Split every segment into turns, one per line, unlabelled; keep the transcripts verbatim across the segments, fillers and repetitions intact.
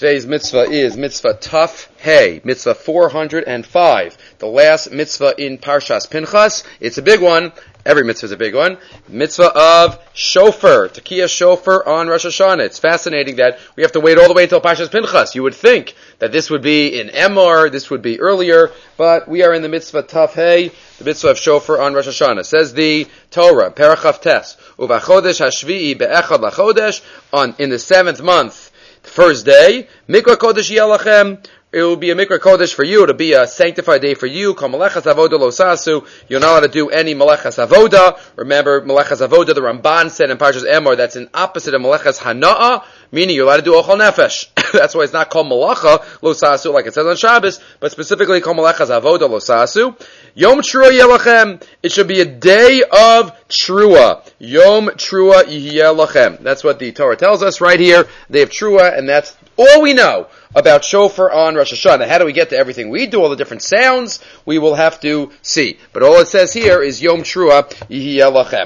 Today's mitzvah is mitzvah Taf Hey, mitzvah four hundred five, the last mitzvah in Parshas Pinchas. It's a big one. Every mitzvah is a big one. Mitzvah of shofar, Tekiah shofar on Rosh Hashanah. It's fascinating that we have to wait all the way until Parshas Pinchas. You would think that this would be in Emor, this would be earlier, but we are in the mitzvah Taf Hey, the mitzvah of shofar on Rosh Hashanah. Says the Torah, Perach Tes, Uvachodesh Hashvi'i be'echad lachodesh, on in the seventh month, first day, Mikra Kodesh Yelachem. It will be a Mikra Kodesh for you. It'll be a sanctified day for you. Kol Melechas Avoda Lo Sasu. You're not allowed to do any Melechas Avoda. Remember, Melechas Avoda, the Ramban said in Parshas Emor, that's an opposite of Melechas Hana'ah, meaning you're allowed to do Ochel Nefesh. That's why it's not called Melacha Lo Sasu, like it says on Shabbos, but specifically Kol Melechas Avoda Lo Sasu. Yom Trua Yelachem. It should be a day of Trua. Yom Trua Yelachem. That's what the Torah tells us right here. Day of Trua, and that's all we know about shofar on Rosh Hashanah. How do we get to everything we do, all the different sounds? We will have to see. But all it says here is Yom Trua Yihiyeh Lachem.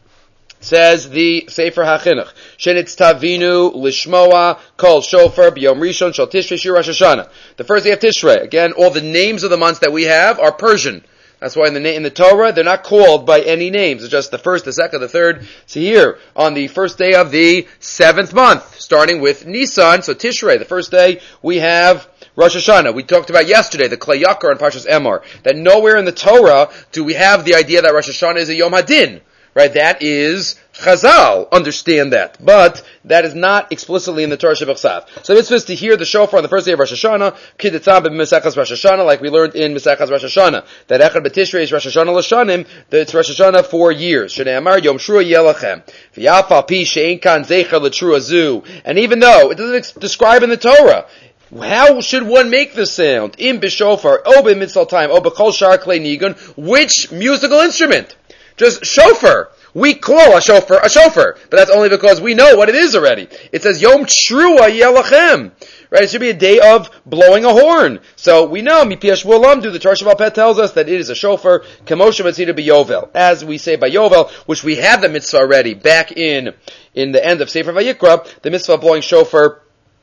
Says the Sefer HaChinuch, Shenitz Tavinu Lishmoa Kol Shofar B'Yom Rishon Shal Tishrei Shir Rosh Hashanah. The first day of Tishrei. Again, all the names of the months that we have are Persian. That's why in the in the Torah they're not called by any names. It's just the first, the second, the third. So here, on the first day of the seventh month, starting with Nisan, so Tishrei, the first day, we have Rosh Hashanah. We talked about yesterday, the Klei Yakar on Parshas Emor, that nowhere in the Torah do we have the idea that Rosh Hashanah is a Yom HaDin. Right? That is Chazal. Understand that. But that is not explicitly in the Torah Shebachsav. So it's supposed to hear the shofar on the first day of Rosh Hashanah, Kiddutzam b'Mesechas Rosh Hashanah, like we learned in Mesechas Rosh Hashanah. That Echad b'Tishrei is Rosh Hashanah l'shanim, that it's Rosh Hashanah for years. Shnei Amar Yom Trua Yelachem. V'yafal pi she'ein kan zecher l'trua zu. And even though it doesn't describe in the Torah, how should one make the sound? Im b'shofar, o b'mitzal time, o b'kol shar klei nigun, which musical instrument? Just shofar. We call a shofar a shofar, but that's only because we know what it is already. It says Yom Trua Yelachem. Right? It should be a day of blowing a horn. So we know, Mipi Yashvu Lamdu, the Torah Shabbat Pet tells us that it is a shofar, Kamosha Matzita B'Yovel. As we say by Yovel, which we have the mitzvah already back in, in the end of Sefer Vayikra, the mitzvah of blowing shofar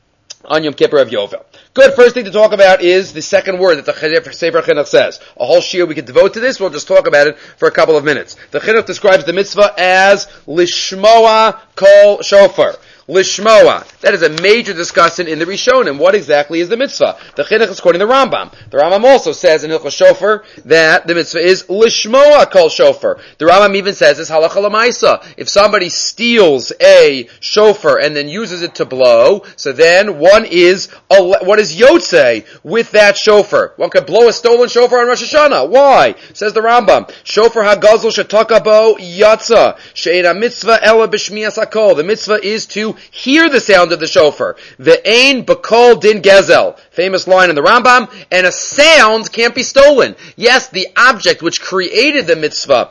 on Yom Kippur of Yovel. Good, first thing to talk about is the second word that the Sefer Chinuch says. A whole shiur we could devote to this, we'll just talk about it for a couple of minutes. The Chinuch describes the mitzvah as Lishmoa Kol Shofar. Lishmoa. That is a major discussion in the Rishonim. What exactly is the mitzvah? The Chinuch is quoting the Rambam. The Rambam also says in Hilchos Shofar that the mitzvah is Lishmoa Kol Shofar. The Rambam even says it's Halacha L'maisa. If somebody steals a shofar and then uses it to blow, so then one is, what is Yotzei with that shofar? One could blow a stolen shofar on Rosh Hashanah. Why? Says the Rambam. Shofar HaGazal Shetakabo Yatza. She'ena mitzvah ela b'shmiyas hakol. The mitzvah is to hear the sound of the shofar. Ve'ein b'kol din gezel. Famous line in the Rambam. And a sound can't be stolen. Yes, the object which created the mitzvah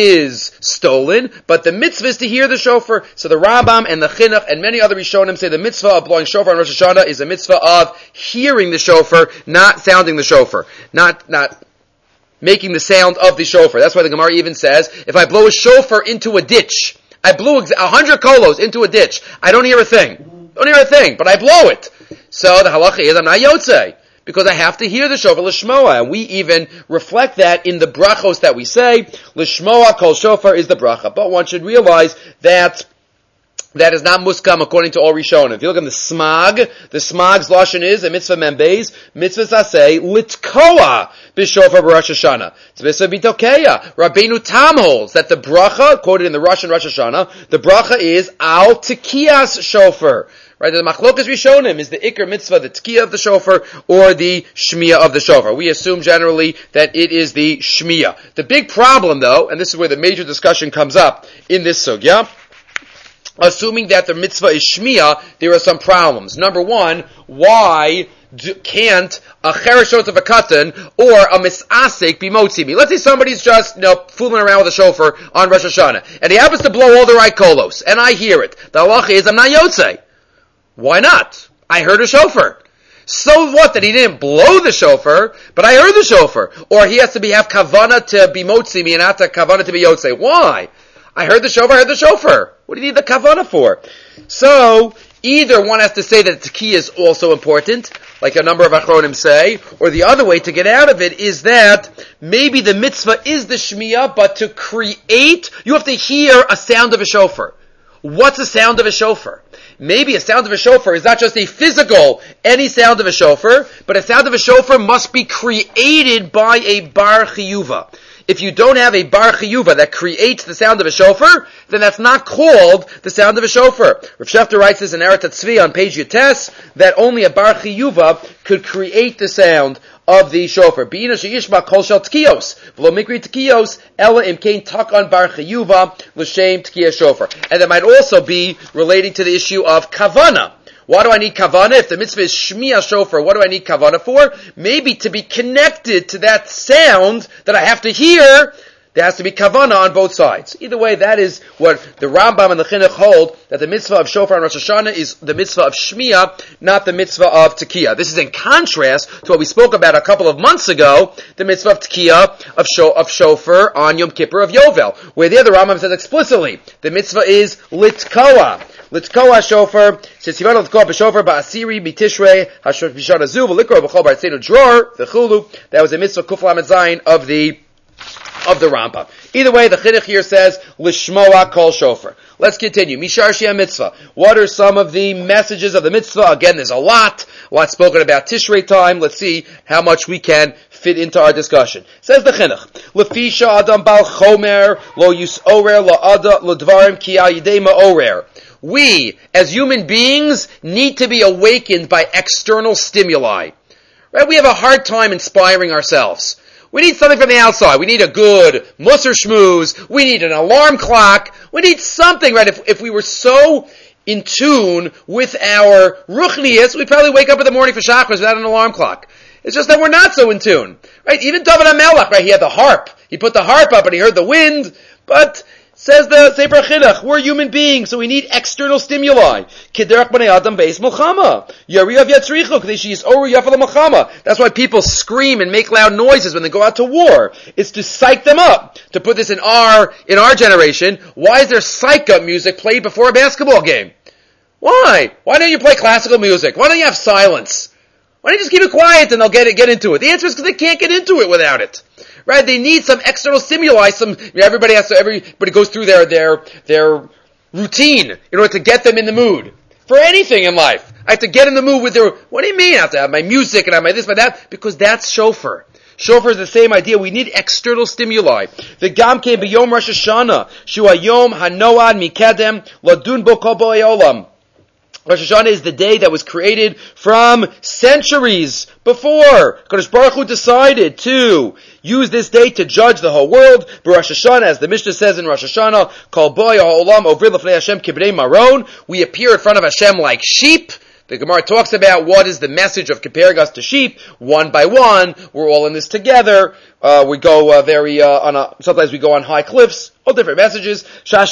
is stolen, but the mitzvah is to hear the shofar. So the Rambam and the Chinuch and many other Rishonim say the mitzvah of blowing shofar on Rosh Hashanah is a mitzvah of hearing the shofar, not sounding the shofar. Not, not making the sound of the shofar. That's why the Gemara even says, if I blow a shofar into a ditch, I blew a hundred kolos into a ditch. I don't hear a thing. Don't hear a thing, but I blow it. So the halacha is I'm not yotzei, because I have to hear the shofar l'shmoa. And we even reflect that in the brachos that we say. L'shmoa kol shofar is the bracha. But one should realize that that is not muskam according to all Rishonim. If you look in the Smag, the Smag's lashon is a mitzvah membeis, mitzvah saseh, litkoa b'shofar b'Rosh Hashanah. It's mitzvah bitokeya. Rabbeinu Tam holds that the bracha, quoted in the Rosh and Rosh Hashanah, the bracha is al tekiyas shofar. Right, the machlokas Rishonim is the ikar mitzvah, the tkiyah of the shofar, or the shmiyah of the shofar. We assume generally that it is the shmiyah. The big problem though, and this is where the major discussion comes up in this sugya, assuming that the mitzvah is shmiyah, there are some problems. Number one, why do, can't a chereshot of a katan or a misasek be motzimi? Let's say somebody's just, you know, fooling around with a shofar on Rosh Hashanah, and he happens to blow all the right kolos, and I hear it. The halacha is, I'm not yotzei. Why not? I heard a shofar. So what that he didn't blow the shofar, but I heard the shofar. Or he has to be have kavana to be motzimi and not to kavana to be yotzei. Why? I heard the shofar, I heard the shofar. What do you need the kavana for? So, Either one has to say that Tekiah is also important, like a number of Achronim say, or the other way to get out of it is that maybe the mitzvah is the Shmiyah, but to create, you have to hear a sound of a shofar. What's the sound of a shofar? Maybe a sound of a shofar is not just a physical, any sound of a shofar, but a sound of a shofar must be created by a bar chiyuva. If you don't have a bar chiyuva that creates the sound of a shofar, then that's not called the sound of a shofar. Rav Shefter writes this in Eretz Tzvi on page Yutes, that only a bar chiyuva could create the sound of the shofar. Be'ina she'yishma kol shel tkiyos, v'lo mikri tkiyos, ela imkein takan bar chiyuva, l'shem tkiyah shofar. And that might also be relating to the issue of kavana. Why do I need kavana? If the mitzvah is shmiyah shofar, what do I need kavana for? Maybe to be connected to that sound that I have to hear, there has to be kavana on both sides. Either way, that is what the Rambam and the Chinuch hold, that the mitzvah of shofar and Rosh Hashanah is the mitzvah of shmiyah, not the mitzvah of tekiah. This is in contrast to what we spoke about a couple of months ago, the mitzvah of tekiah, of, sho- of shofar on Yom Kippur of Yovel, where there the Rambam says explicitly, the mitzvah is litkoa. Litkoa shofar, says Yivana litkoa b'shofar ba'asiri b'tishrei hashor b'shana zu v'likro b'chol b'artzenu dror v'chulu. That was a mitzvah kuf lamed zayin of the of the Rambam. Either way, the Chinuch here says lishmoa kol shofar. Let's continue. Mishar shia mitzvah. What are some of the messages of the mitzvah? Again, there's a lot. A lot spoken about Tishrei time. Let's see how much we can fit into our discussion. Says the Chinuch, Lefisha adam bal chomer lo yusorer lo ada lo dvarim ki al yidei ma'orer. We, as human beings, need to be awakened by external stimuli. Right? We have a hard time inspiring ourselves. We need something from the outside. We need a good musser shmooze. We need an alarm clock. We need something, right? If, if we were so in tune with our ruchnius, we'd probably wake up in the morning for chakras without an alarm clock. It's just that we're not so in tune. Right? Even David HaMelech, right? He had the harp. He put the harp up and he heard the wind, but says the Sefer Chinuch, we're human beings, so we need external stimuli. Kederach b'nei adam beis milchama. Yariyav yatzrichu, k'dei sheyisoru yafal milchama. That's why people scream and make loud noises when they go out to war. It's to psych them up. To put this in our, in our generation, why is there psych up music played before a basketball game? Why? Why don't you play classical music? Why don't you have silence? Why don't you just keep it quiet and they'll get it, get into it? The answer is because they can't get into it without it. Right? They need some external stimuli, some, everybody has to, everybody goes through their, their, their routine in order to get them in the mood. For anything in life. I have to get in the mood with their, what do you mean I have to have my music and I have my this, my that? Because that's shofar. Shofar is the same idea. We need external stimuli. The Gamke b'yom Rosh Hashanah, shu hayom hanoad mikedem, ladun bo kol bo'ei olam. Rosh Hashanah is the day that was created from centuries before. Kadosh Baruch Hu decided to use this day to judge the whole world. Rosh Hashanah, as the Mishnah says in Rosh Hashanah, Kol Bo'ei Ha'olam Ovir L'fnei Hashem Kibnei Maron. We appear in front of Hashem like sheep. The Gemara talks about what is the message of comparing us to sheep, one by one. We're all in this together. Uh, we go uh, very uh, on a. Sometimes we go on high cliffs. All different messages. There's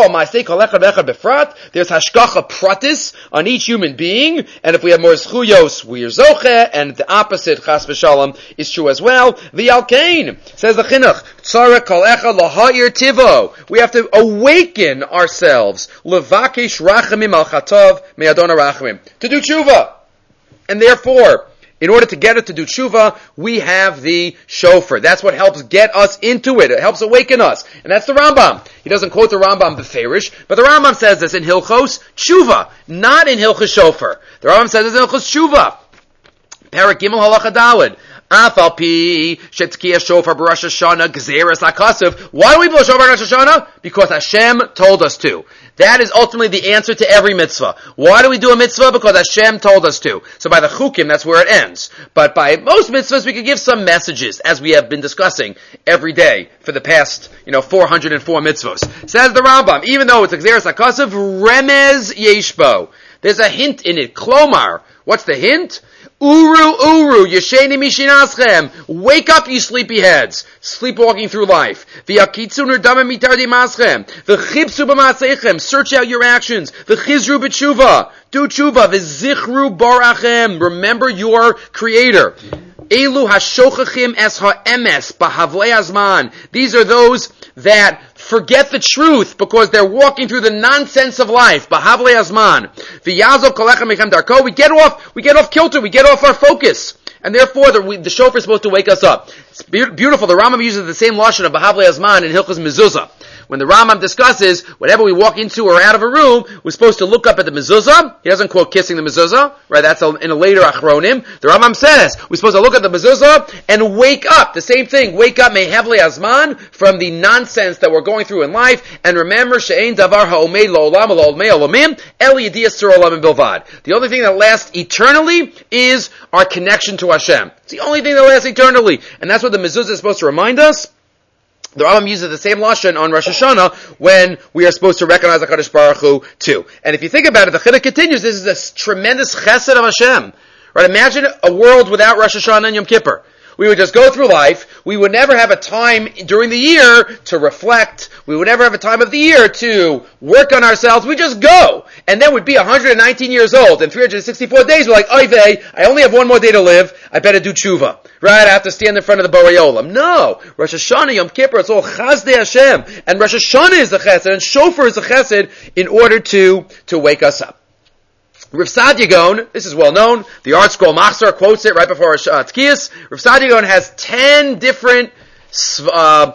hashgacha pratis on each human being, and if we have more zchuyos, we are zoche, and the opposite, chas v'shalom, is true as well. The alkain says the chinuch, tzara kol echad laha'ir tivo. We have to awaken ourselves, levakish rachamim al chatav me'adon rachamim, to do tshuva, and therefore, in order to get it to do tshuva, we have the shofar. That's what helps get us into it. It helps awaken us. And that's the Rambam. He doesn't quote the Rambam beferish, but the Rambam says this in Hilchos Tshuva, not in Hilchos Shofar. The Rambam says this in Hilchos Tshuva. Parak Gimel Halacha Daled. Afal pi shetkiyah shofar b'Rosh Hashanah gzeras hakasav. Why do we blow shofar Rosh Hashanah? Because Hashem told us to. That is ultimately the answer to every mitzvah. Why do we do a mitzvah? Because Hashem told us to. So by the chukim, that's where it ends. But by most mitzvahs, we could give some messages, as we have been discussing every day for the past, you know, four hundred four mitzvahs. Says the Rambam, even though it's gzeras hakasav, remez yeshbo. There's a hint in it. Klomar. What's the hint? Uru, uru, yesheni mishinaschem. Wake up, you sleepyheads. Sleepwalking through life. V'yakitzu nerdama mitardi maschem. V'chipsu b'maseichem. Search out your actions. V'chizru b'tshuva. Do tshuva. V'zichru barachem. Remember your creator. Elu hashochachim es ha'emes b'havlei hazman. These are those that forget the truth because they're walking through the nonsense of life. B'havlei hazman. V'yazov kolechem mechem darko. We get off, we get off kilter, we get off our focus. And therefore, the, we, the shofar is supposed to wake us up. It's be- beautiful. The Rambam uses the same lashon of B'havlei hazman in Hilchos Mezuzah. When the Rambam discusses, whenever we walk into or out of a room, we're supposed to look up at the mezuzah. He doesn't quote kissing the mezuzah, right? That's a, in a later achronim. The Rambam says, we're supposed to look at the mezuzah and wake up. The same thing, wake up mehavlei hazman from the nonsense that we're going through in life, and remember, she'ein davar ha'omed lo'olam lo'olmei olamim, el yediyas tzur olamim bilvad. The only thing that lasts eternally is our connection to Hashem. It's the only thing that lasts eternally. And that's what the mezuzah is supposed to remind us. The Rambam uses the same lashon on Rosh Hashanah when we are supposed to recognize HaKadosh Baruch Hu too. And if you think about it, the Chiddush continues, this is a tremendous chesed of Hashem. Right? Imagine a world without Rosh Hashanah and Yom Kippur. We would just go through life. We would never have a time during the year to reflect. We would never have a time of the year to work on ourselves. We just go. And then we'd be one hundred nineteen years old. And three hundred sixty-four days, we're like, oy vey, I only have one more day to live. I better do tshuva. Right? I have to stand in front of the Borei Olam. No. Rosh Hashanah, Yom Kippur, it's all Chazdei Hashem. And Rosh Hashanah is the chesed, and Shofar is the chesed in order to, to wake us up. Rav Sadia Gaon, this is well known, the Art Scroll Machzor quotes it right before uh, Tkiyas. Rav Sadia Gaon has ten different uh,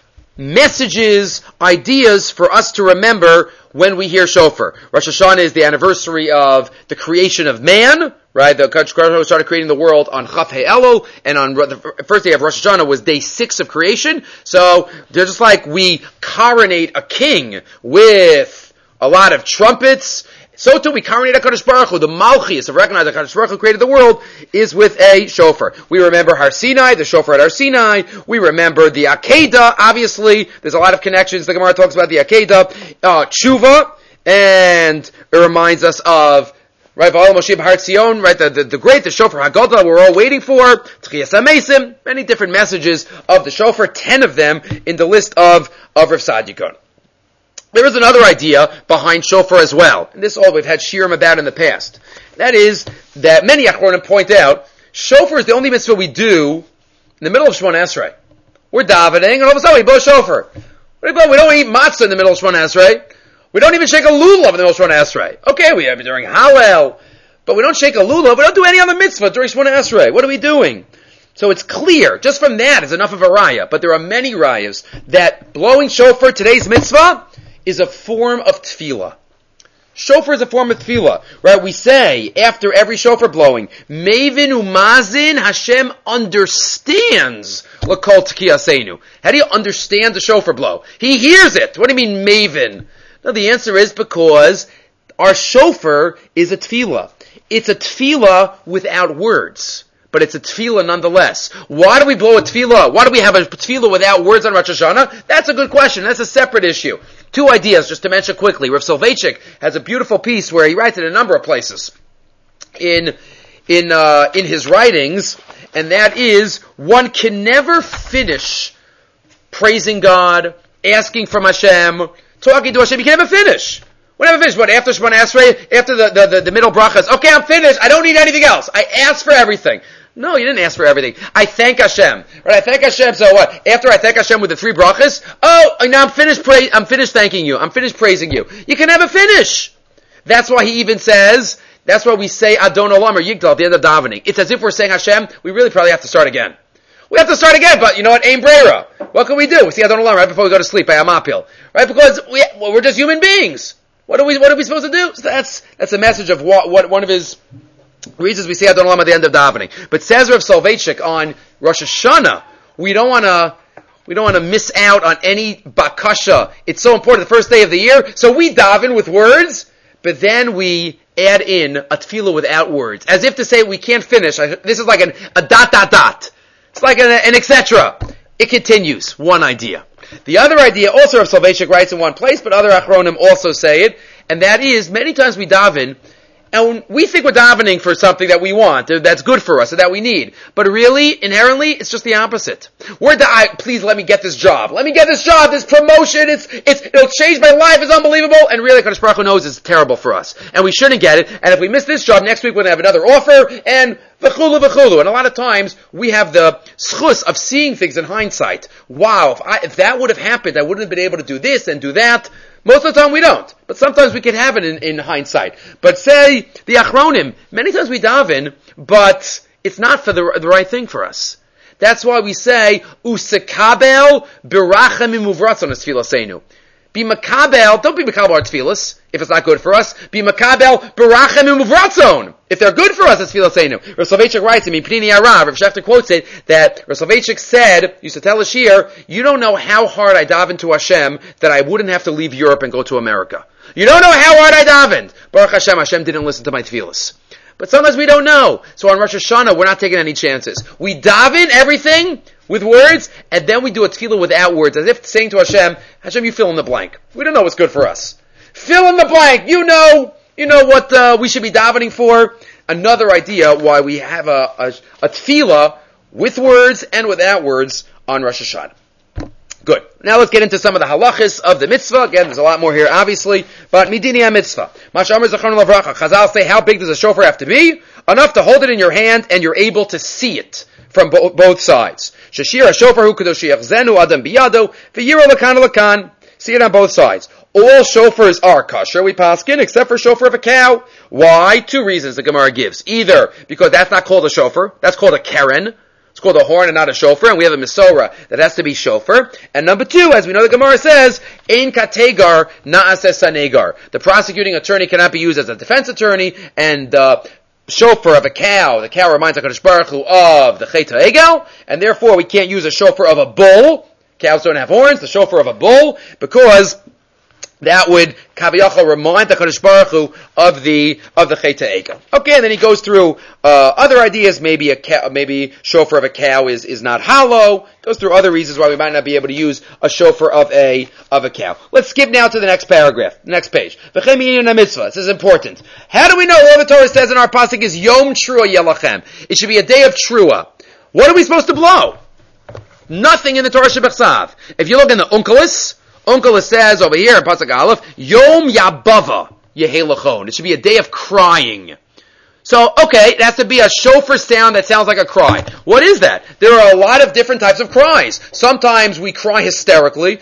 messages, ideas for us to remember when we hear shofar. Rosh Hashanah is the anniversary of the creation of man, right? The Kadosh Baruch Hu started creating the world on Chaf Hei Elul, and on the first day of Rosh Hashanah was day six of creation. So, they're just like we coronate a king with a lot of trumpets, so too we coronate HaKadosh Baruch Hu. The Malchus of recognizing HaKadosh Baruch Hu created the world is with a shofar. We remember Har Sinai, the shofar at Har Sinai. We remember the Akedah, obviously. There's a lot of connections. The Gemara talks about the Akedah. Uh, Tshuva, and it reminds us of right, V'al Moshe B'Har Tzion, right, the, the, the great, the shofar Haggadah we're all waiting for, Tchiyas HaMesim, many different messages of the shofar, ten of them in the list of, of Rav Sadia Gaon. There is another idea behind shofar as well, and this all we've had shiurim about in the past. That is, that many achronim point out, shofar is the only mitzvah we do in the middle of Shemona Esrei. We're davening, and all of a sudden we blow shofar. We don't eat matzah in the middle of Shemona Esrei. We don't even shake a lulav in the middle of Shemona Esrei. Okay, we have it during Hallel, but we don't shake a lulav, we don't do any other mitzvah during Shemona Esrei. What are we doing? So it's clear, just from that is enough of a raya, but there are many rayas that blowing shofar, today's mitzvah, is a form of tefillah. Shofar is a form of tefillah, right? We say, after every shofar blowing, Mavin umazin, Hashem understands l'kol t'kiyasenu. How do you understand the shofar blow? He hears it. What do you mean Mavin? No, the answer is because our shofar is a tefillah. It's a tefillah without words, but it's a tefillah nonetheless. Why do we blow a tefillah? Why do we have a tefillah without words on Rosh Hashanah? That's a good question. That's a separate issue. Two ideas, just to mention quickly. Rav Soloveitchik has a beautiful piece where he writes in a number of places in in uh, in his writings, and that is, one can never finish praising God, asking from Hashem, talking to Hashem. You can never finish. We never finish. What, after Shemona Esrei, after the, the, the, the middle brachas, okay, I'm finished. I don't need anything else. I asked for everything. No, you didn't ask for everything. I thank Hashem. Right? I thank Hashem. So what? After I thank Hashem with the three brachas, oh, now I'm finished. Pra- I'm finished thanking you. I'm finished praising you. You can never finish. That's why he even says. That's why we say Adon Olam or Yigdal at the end of davening. It's as if we're saying Hashem. We really probably have to start again. We have to start again, but you know what? Ain Breira. What can we do? We say Adon Olam right before we go to sleep by Amapil, right? Because we well, we're just human beings. What are we? What are we supposed to do? So that's that's a message of what, what one of his reasons we say Adon Olam at the end of davening. But says Rav Soloveitchik on Rosh Hashanah, we don't want to we don't want to miss out on any bakasha. It's so important, the first day of the year. So we daven with words, but then we add in a tefillah without words, as if to say we can't finish. This is like an, a dot dot dot. It's like an, an et cetera. It continues. One idea. The other idea, also Rav Soloveitchik writes in one place, but other achronim also say it, and that is, many times we daven, And we think we're davening for something that we want, that's good for us, or that we need. But really, inherently, it's just the opposite. We're di- please let me get this job. Let me get this job, this promotion, it's, it's, it'll change my life, it's unbelievable. And really, Kadosh Baruch Hu knows it's terrible for us. And we shouldn't get it. And if we miss this job, next week we're going to have another offer, and v'chulu v'chulu. And a lot of times, we have the schus of seeing things in hindsight. Wow, if, I, if that would have happened, I wouldn't have been able to do this and do that. Most of the time we don't. But sometimes we can have it in, in hindsight. But say, the Achronim, many times we daven, but it's not for the, the right thing for us. That's why we say, Usekabel birachim imuvratzon es tfilaseinu. Be makabel, don't be makabel our tfilas, if it's not good for us. Be makabel birachim imuvratzon. If they're good for us, it's tfilaseinu. Rav Soloveitchik writes, in Pnini Arav, Rav Shechter quotes it, that Rav Soloveitchik said, used to tell a shir, you don't know how hard I davened to Hashem that I wouldn't have to leave Europe and go to America. You don't know how hard I davened. Baruch Hashem, Hashem didn't listen to my tfilas. But sometimes we don't know. So on Rosh Hashanah, we're not taking any chances. We daven everything with words, and then we do a tefillah without words, as if saying to Hashem, Hashem, you fill in the blank. We don't know what's good for us. Fill in the blank. You know, you know what uh, we should be davening for. Another idea why we have a, a, a tefillah with words and without words on Rosh Hashanah. Good. Now let's get into some of the halachas of the mitzvah. Again, there's a lot more here, obviously. But midini ha-mitzvah. Mashamar Zachron Lavracha. Chazal say, how big does a shofar have to be? Enough to hold it in your hand and you're able to see it from bo- both sides. Shashir ha-shofar hu kadosh yachzenu adam biyado v'yiro lakan lakan. See it on both sides. All shofars are kosher, we paskin, except for shofar of a cow. Why? Two reasons the Gemara gives. Either because that's not called a shofar, that's called a keren. It's called a horn and not a shofar, and we have a Mesorah that has to be shofar. And number two, as we know the Gemara says, Ein kategar na'aseh sanegar. The prosecuting attorney cannot be used as a defense attorney, and the shofar of a cow, the cow reminds HaKadosh Baruch Hu of the Chet HaEgel, and therefore we can't use a shofar of a bull. Cows don't have horns, the shofar of a bull, because that would kaviyachal remind the Kadosh Baruch Hu of the of the Chet HaEgel. Okay, and then he goes through uh, other ideas. Maybe a cow, maybe shofar of a cow is, is not hollow. Goes through other reasons why we might not be able to use a shofar of a of a cow. Let's skip now to the next paragraph, the next page. V'chem yinin ha-mitzvah. This is important. How do we know all the Torah says in our pasuk is Yom Trua Yelachem? It should be a day of Trua. What are we supposed to blow? Nothing in the Torah Shebechsav. If you look in the Unkelis, Unkelis says over here in Pasuk Aleph, Yom Yabava Yehelachon. It should be a day of crying. So, okay, it has to be a shofar sound that sounds like a cry. What is that? There are a lot of different types of cries. Sometimes we cry hysterically.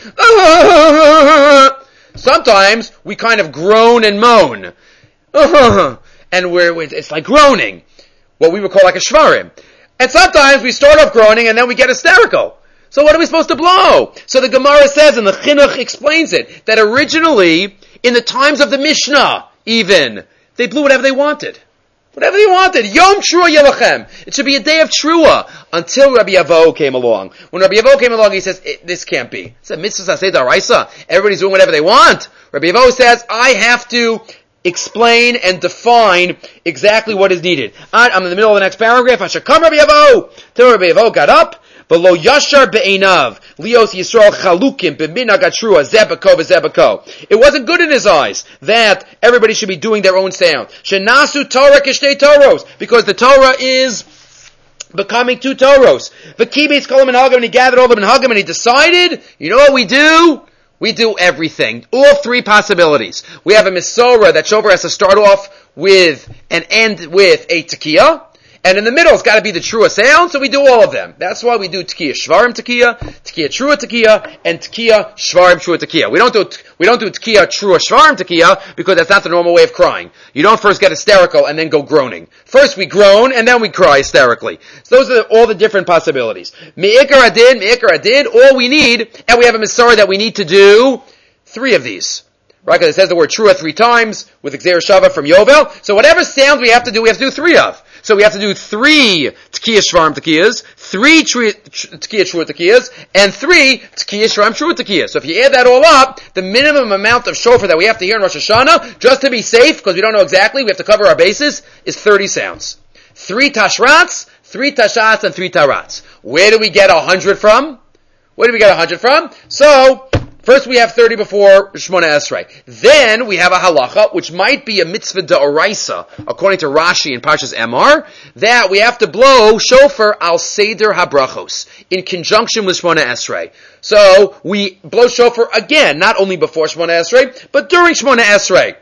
Sometimes we kind of groan and moan. And we're, it's like groaning. What we would call like a shvarim. And sometimes we start off groaning and then we get hysterical. So what are we supposed to blow? So the Gemara says, and the Chinuch explains it, that originally, in the times of the Mishnah, even, they blew whatever they wanted. Whatever they wanted. Yom Trua Yelachem. It should be a day of Trua. Until Rabbi Avo came along. When Rabbi Avo came along, he says, this can't be. It's a mitzvah saseh daraisa. Everybody's doing whatever they want. Rabbi Avo says, I have to explain and define exactly what is needed. I'm in the middle of the next paragraph. Hashakam Rabbi Avo. Till Rabbi Avo got up. V'lo yashar be'einav lios Yisrael chalukim b'minhag hatrua zebako v'zebako. It wasn't good in his eyes that everybody should be doing their own sound. Shenasu Torah kishnei Toros, because the Torah is becoming two Toros. V'kibetz kol minhagim, and he gathered all the minhagim and he decided, you know what we do? We do everything. All three possibilities. We have a Mesorah that shofar has to start off with and end with a tekiah. And in the middle, it's got to be the trua sound, so we do all of them. That's why we do tekiah shvarim tekiah, tekiah trua tekiah, and tekiah shvarim trua tekiah. We don't do we don't do tekiah trua shvarim tekiah because that's not the normal way of crying. You don't first get hysterical and then go groaning. First we groan and then we cry hysterically. So those are all the different possibilities. Me'ikar adin, me'ikar adin. All we need, and we have a Mesorah that we need to do three of these. Right, because it says the word trua three times with Xer Shava from Yovel. So whatever sounds we have to do, we have to do three of. So we have to do three Tekiah Shvarim Tekiyahs, three Tekiah Trua Tekiyahs, and three Tekiah Shvarim Trua Tekiyahs. So if you add that all up, the minimum amount of shofar that we have to hear in Rosh Hashanah, just to be safe, because we don't know exactly, we have to cover our bases, is thirty sounds. Three Tashrats, three Tashats, and three Tarats. Where do we get a hundred from? Where do we get a hundred from? So, First we have thirty before Shmona Esrei. Then we have a halacha, which might be a mitzvah d'oraisa, according to Rashi in Parshas Emor, that we have to blow shofar al seder habrachos, in conjunction with Shmona Esrei. So, we blow shofar again, not only before Shmona Esrei, but during Shmona Esrei.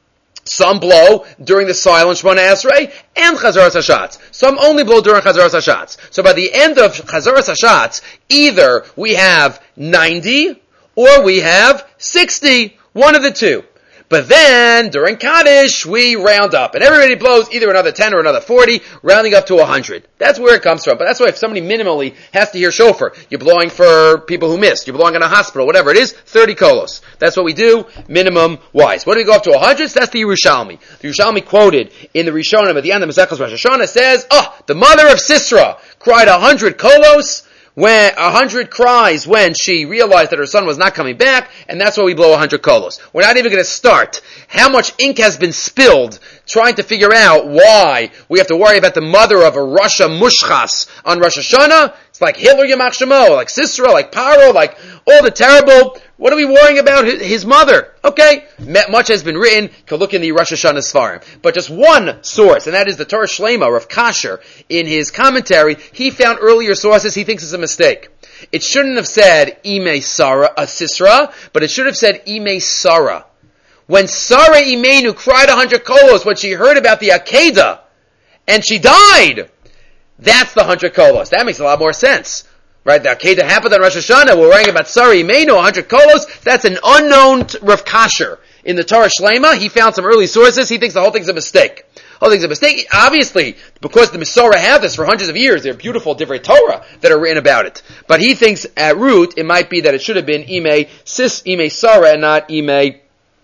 Some blow during the silent Shmona Esrei and Chazaras Hashatz. Some only blow during Chazaras Hashatz. So by the end of Chazaras Hashatz, either we have ninety, or we have sixty, one of the two. But then, during Kaddish, we round up. And everybody blows either another ten or another forty, rounding up to one hundred. That's where it comes from. But that's why if somebody minimally has to hear shofar, you're blowing for people who missed, you're blowing in a hospital, whatever it is, thirty kolos. That's what we do, minimum-wise. When do we go up to one hundred? That's the Yerushalmi. The Yerushalmi quoted in the Rishonim at the end of Maseches Rosh Hashanah says, oh, the mother of Sisera cried one hundred kolos, when a hundred cries when she realized that her son was not coming back, and that's why we blow a hundred kolos. We're not even going to start how much ink has been spilled trying to figure out why we have to worry about the mother of a Rasha Mushchas on Rosh Hashanah. It's like Hitler Yamach Shemo, like Sisera, like Paro, like all the terrible. What are we worrying about? His mother. Okay, much has been written. You can look in the Rosh Hashanah Sfarim. But just one source, and that is the Torah Shlema of Kasher. In his commentary, he found earlier sources he thinks is a mistake. It shouldn't have said Ime Sarah, a Sisera, but it should have said Ime Sarah. When Sarah Imenu cried a hundred kolos when she heard about the Akedah, and she died, that's the hundred kolos. That makes a lot more sense. Right, the Akedah happened on Rosh Hashanah. We're worrying about Sarah Imenu, one hundred kolos. That's an unknown t- Rav Kasher in the Torah Shlema. He found some early sources. He thinks the whole thing's a mistake. The whole thing's a mistake. Obviously, because the Masorah have this for hundreds of years, they're beautiful different Torah that are written about it. But he thinks at root it might be that it should have been Ime Sis Ime Sarah and not Ime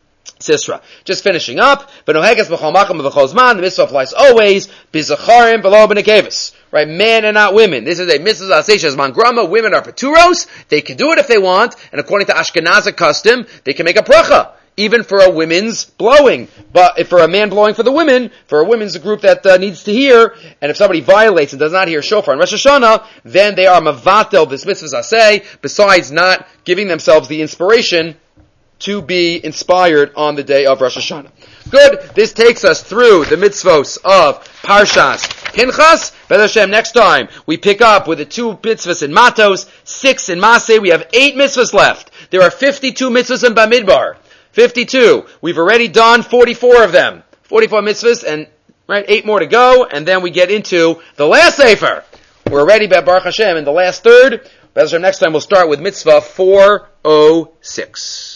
Sisra. Just finishing up, V'noheges b'chol makom v'chol zman, the mitzvah applies always, b'zacharim v'lo b'nekevis. Right, men and not women. This is a mitzvah asesha zman grama, women are paturos, they can do it if they want, and according to Ashkenazic custom, they can make a bracha, even for a women's blowing. But if for a man blowing for the women, for a women's group that uh, needs to hear, and if somebody violates and does not hear shofar in Rosh Hashanah, then they are mavatel this mitzvah aseh, besides not giving themselves the inspiration to be inspired on the day of Rosh Hashanah. Good. This takes us through the mitzvos of Parshas Pinchas. B'ez Hashem, next time we pick up with the two mitzvahs in Matos, six in Maseh. We have eight mitzvahs left. There are fifty-two mitzvahs in Bamidbar. fifty-two. We've already done forty-four of them. forty-four mitzvahs and, right, eight more to go, and then we get into the last Sefer. We're already by Baruch Hashem in the last third. B'ez Hashem, next time we'll start with mitzvah four oh six.